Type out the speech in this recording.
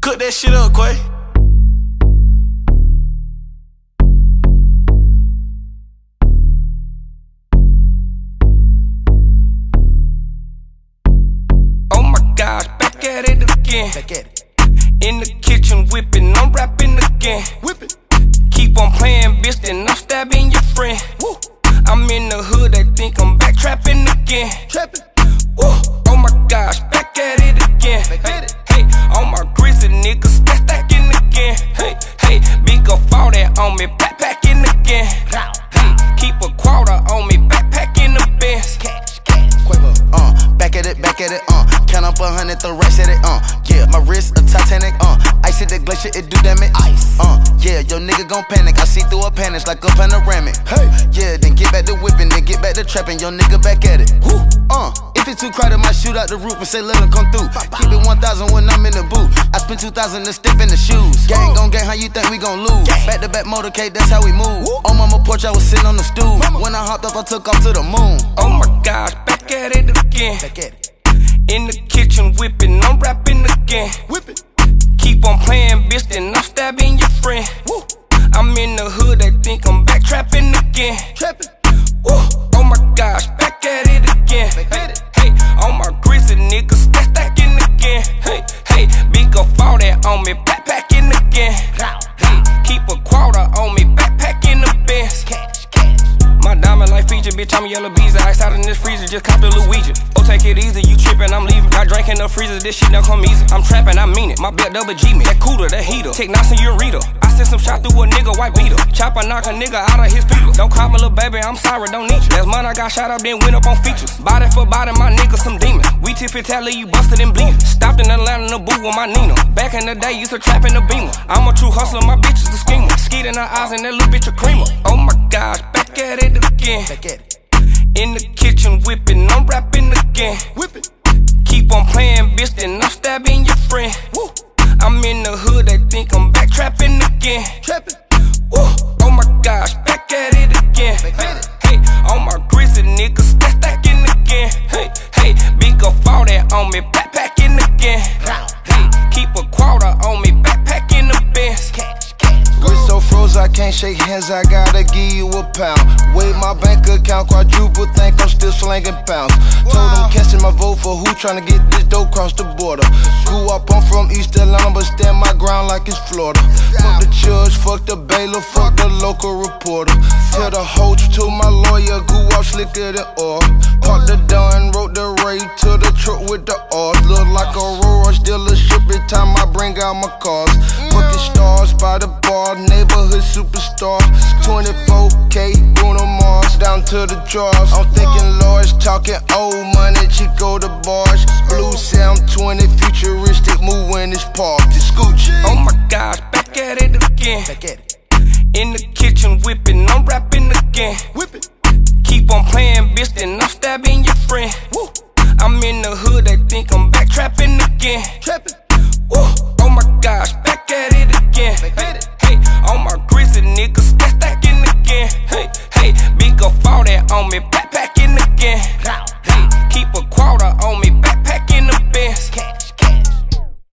Cook that shit up, Quay. Oh my gosh, back at it again. Back at it. In the kitchen whipping, I'm rapping again. Whip it. Keep on playing, bitch, then I'm stabbing your friend. Woo. I'm in the hood, they think I'm back trapping again. Trapping. Woo. Oh my gosh, back at it again. Back at it. Hey, all my grizzly niggas stacking again. Hey, big up all that on me, backpacking again. Hey, keep a quarter on me, backpacking the Benz. Quavo, back at it, count up 100, throw racks at it, yeah, my wrist a Titanic, ice at the glacier, it do damage, ice, yeah, your nigga gon' panic, I see through a panic like a panoramic, hey, yeah, then get back to whipping, then get back to trapping, your nigga back at it, woo, if it's too crowded, might shoot out the roof and say let him come through, keep it 1,000 when I'm in the booth, I spend 2,000 to step in the shoes, gang gon' gang, how you think we gon' lose, back to back motorcade, that's how we move, on mama porch, I was sitting on the stool, when I hopped up, I took off to the moon, oh my gosh, back at it again. back at it. In the kitchen whipping, I'm rapping again. Whip it. Keep on playing, bitch, then I'm stabbing your friend. Woo. I'm in the hood, they think I'm back trapping again. Trapping. Woo. Oh my gosh, back at it again. Back at it. Hey, all my grizzly niggas stacking again. Hey, big up all that on me, backpacking again. Hey, keep a quarter on me, backpacking the Benz. My diamond like feature, bitch, I'm a yellow bees. Ice out in this freezer, just cop the Luigi. Oh, take it easy, you trippin', I'm leaving. Got drink in the freezer, this shit don't come easy. I'm trappin', I mean it. My belt double G me. That cooler, that heater. Take Nas and Ureta. I sent some shot through a nigga, white beater. Chop a knock a nigga out of his feet. Don't call me little baby, I'm sorry, don't need you. Last month I got shot up, then went up on features. Body for body, my nigga some demon. We tip it, tally, you busted and bleeding. Stopped in Atlanta in the boo with my Nina. Back in the day, used to trap in the Beamer. I'm a true hustler, my bitch is a schemer. Skeet in her eyes and that little bitch a creamer. Oh my gosh, back at it again. Back at it. In the kitchen whipping, I'm rapping again. Whip it. Keep on playing, bitch, then I'm stabbing your friend. Woo. I'm in the hood, they think I'm back trapping again. Trapping. Woo. Oh my gosh, back at it again. Back at it. Hey, all my grizzly niggas stacking again. Hey, big up all that on me, backpacking again. Hey, keep a quarter on me, backpacking the Benz. Wrist so froze, I can't shake hands, I gotta give you a pound. Weigh my bank account, quadruple, think I'm still slanging pounds. Told them casting my vote for who tryna get this dope cross the border. Grew up, I'm from East Atlanta, but stand my ground like it's Florida. Fuck the judge, fuck the bailiff, fuck the local reporter. Tell the whole truth to my lawyer, grew up slicker than oil. Parked the Dawn, wrote the Ray to the truck with the R's. Look like Aurora, still a ship every time I bring out my cars. Fucking stars by the bar, neighborhood superstar. 24K, Bruno Mars, down to the drawers. I'm thinking Lord's talking old